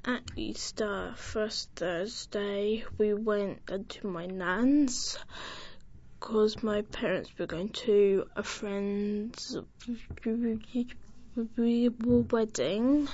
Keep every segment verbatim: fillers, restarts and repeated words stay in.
At Easter, first Thursday, we went to my nan's because my parents were going to a friend's wedding,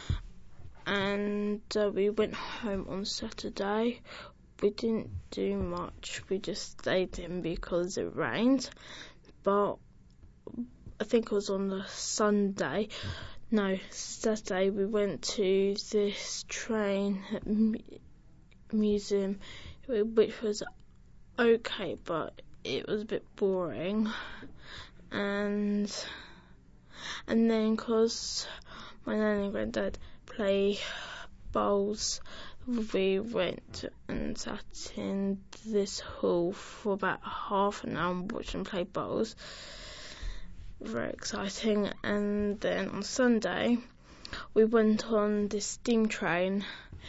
and uh, we went home on Saturday. We didn't do much, we just stayed in because it rained, but I think it was on the Sunday, no, Saturday, we went to this train museum, which was okay, but it was a bit boring, and and then because my nan and granddad play bowls, we went and sat in this hall for about half an hour and watched them play bowls. Very exciting. And then on Sunday we went on this steam train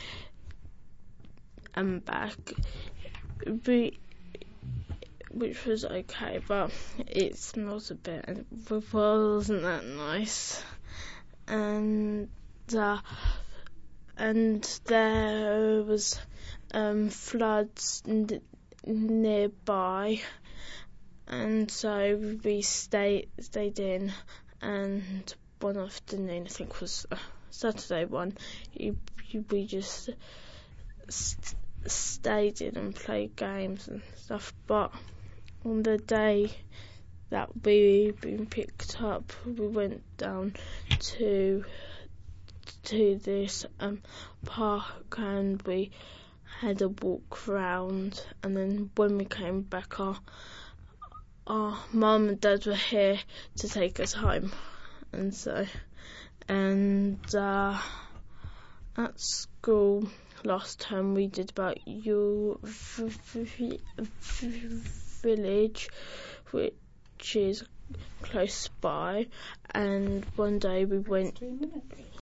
and back, we, which was okay, but it smells a bit and it wasn't that nice. And uh, and there was um, floods n- nearby, and so we stayed stayed in. And one afternoon, I think it was uh, Saturday one, you, you, we just st- stayed in and played games and stuff. But on the day that we been picked up, we went down to to this um park and we had a walk round, and then when we came back, our our mum and dad were here to take us home, and so and uh, at school last term we did about your v- v- v- village, which is close by, and one day we went